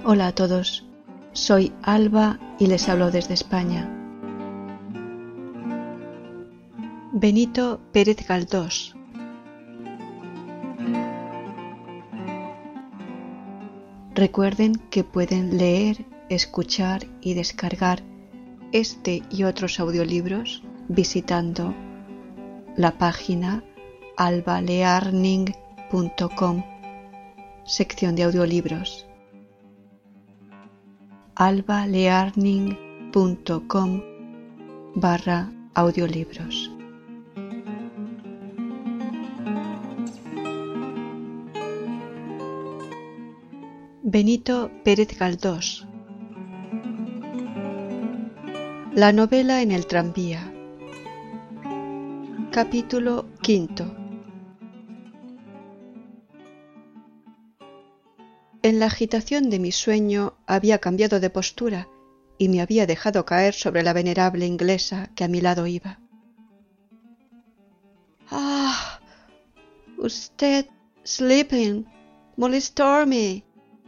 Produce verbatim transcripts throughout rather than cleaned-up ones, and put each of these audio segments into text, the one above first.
Hola a todos, soy Alba y les hablo desde España. Benito Pérez Galdós. Recuerden que pueden leer, escuchar y descargar este y otros audiolibros visitando la página alba learning punto com, sección de audiolibros. alba learning punto com barra audiolibros. Benito Pérez Galdós. La novela en el tranvía. Capítulo quinto. En la agitación de mi sueño había cambiado de postura y me había dejado caer sobre la venerable inglesa que a mi lado iba. «Ah, usted sleeping, molestarme»,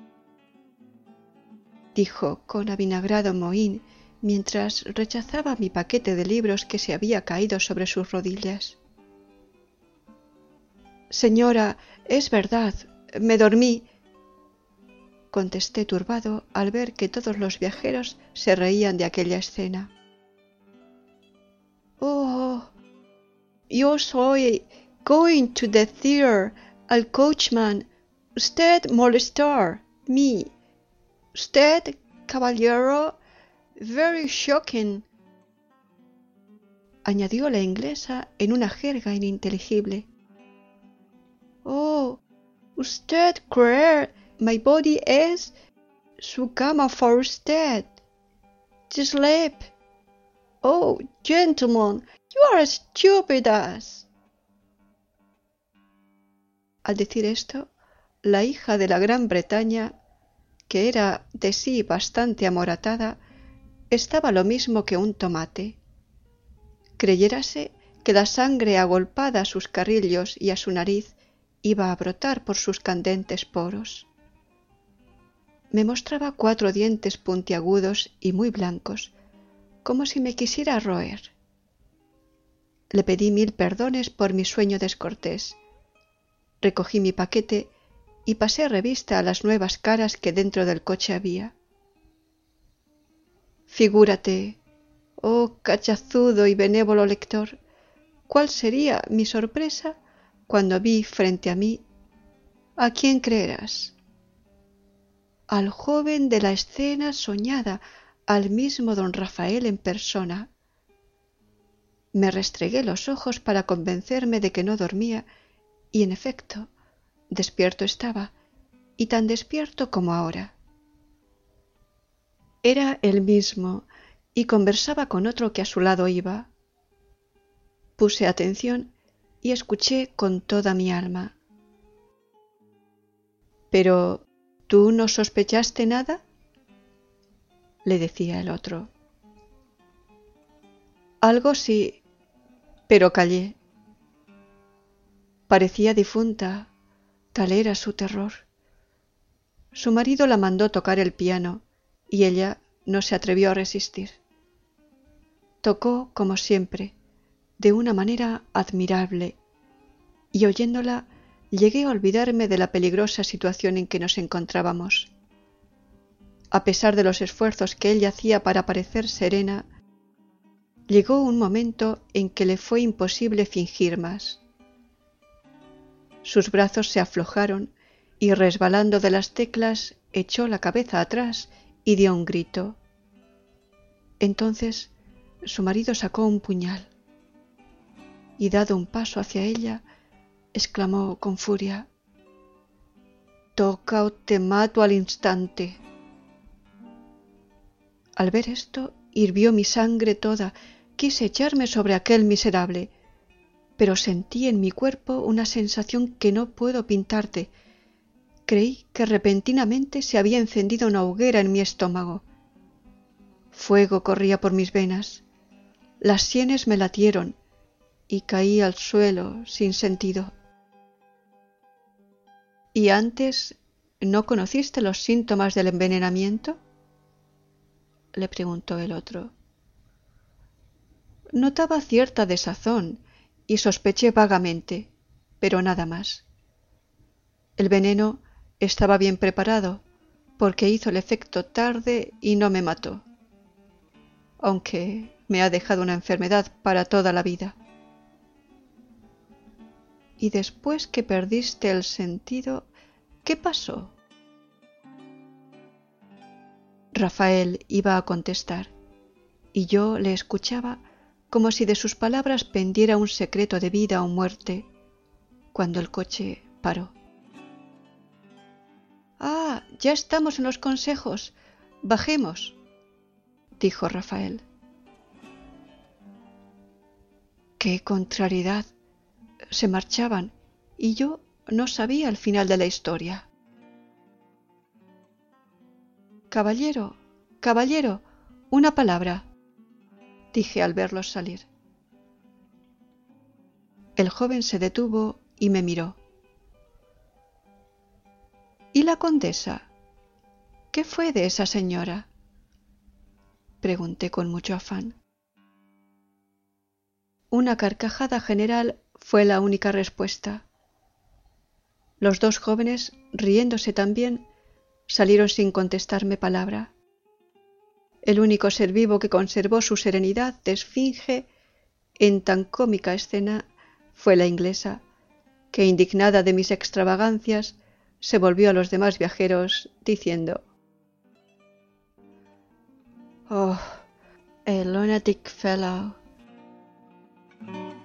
dijo con avinagrado mohín mientras rechazaba mi paquete de libros que se había caído sobre sus rodillas. «Señora, es verdad, me dormí», contesté turbado al ver que todos los viajeros se reían de aquella escena. «Oh, yo soy going to the theater, al coachman, usted molestar, me, usted, caballero, very shocking», añadió la inglesa en una jerga ininteligible. «Oh, usted creer my body es su cama for usted, to sleep. Oh, gentlemen, you are as stupid as». Al decir esto, la hija de la Gran Bretaña, que era de sí bastante amoratada, estaba lo mismo que un tomate. Creyérase que la sangre agolpada a sus carrillos y a su nariz iba a brotar por sus candentes poros. Me mostraba cuatro dientes puntiagudos y muy blancos, como si me quisiera roer. Le pedí mil perdones por mi sueño descortés. Recogí mi paquete y pasé revista a las nuevas caras que dentro del coche había. Figúrate, oh cachazudo y benévolo lector, cuál sería mi sorpresa cuando vi frente a mí, ¿a quién creerás? Al joven de la escena soñada, al mismo don Rafael en persona. Me restregué los ojos para convencerme de que no dormía, y en efecto, despierto estaba, y tan despierto como ahora. Era el mismo, y conversaba con otro que a su lado iba. Puse atención y escuché con toda mi alma. «¿Pero tú no sospechaste nada?», le decía el otro. «Algo sí, pero callé». Parecía difunta, tal era su terror. Su marido la mandó tocar el piano y ella no se atrevió a resistir. Tocó, como siempre, de una manera admirable, y oyéndola llegué a olvidarme de la peligrosa situación en que nos encontrábamos. A pesar de los esfuerzos que ella hacía para parecer serena, llegó un momento en que le fue imposible fingir más. Sus brazos se aflojaron y, resbalando de las teclas, echó la cabeza atrás y dio un grito. Entonces su marido sacó un puñal y, dado un paso hacia ella, exclamó con furia: «Toca o te mato al instante». Al ver esto, hirvió mi sangre toda. Quise echarme sobre aquel miserable, pero sentí en mi cuerpo una sensación que no puedo pintarte. Creí que repentinamente se había encendido una hoguera en mi estómago. Fuego corría por mis venas. Las sienes me latieron y caí al suelo sin sentido. Y antes ¿No conociste los síntomas del envenenamiento?, le preguntó el otro. Notaba cierta desazón y sospeché vagamente, pero nada más. El veneno estaba bien preparado, porque hizo el efecto tarde y no me mató, aunque me ha dejado una enfermedad para toda la vida. Y después que perdiste el sentido, ¿qué pasó? Rafael iba a contestar, y yo le escuchaba como si de sus palabras pendiera un secreto de vida o muerte, cuando el coche paró. «Ah, ya estamos en los consejos. Bajemos», dijo Rafael. ¡Qué contrariedad! Se marchaban y yo no sabía el final de la historia. «Caballero, caballero, una palabra», dije al verlos salir. El joven se detuvo y me miró. «¿Y la condesa? ¿Qué fue de esa señora?», pregunté con mucho afán. Una carcajada general fue la única respuesta. Los dos jóvenes, riéndose también, salieron sin contestarme palabra. El único ser vivo que conservó su serenidad de esfinge en tan cómica escena fue la inglesa, que, indignada de mis extravagancias, se volvió a los demás viajeros diciendo: «Oh, a lunatic fellow».